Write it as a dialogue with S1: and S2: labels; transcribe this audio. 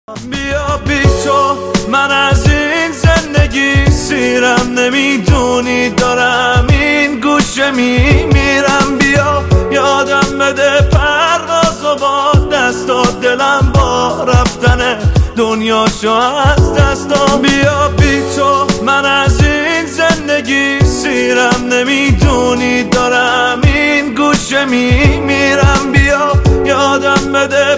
S1: بیا بی تو من از این زندگی سیرم، نمیدونی دارم این گوشه میمیرم. بیا یادم بده پرواز و با دستات، دلم با رفتن دنیاشو از دستام. بیا بی تو من از این زندگی سیرم، نمیدونی دارم این گوشه میمیرم. بیا یادم بده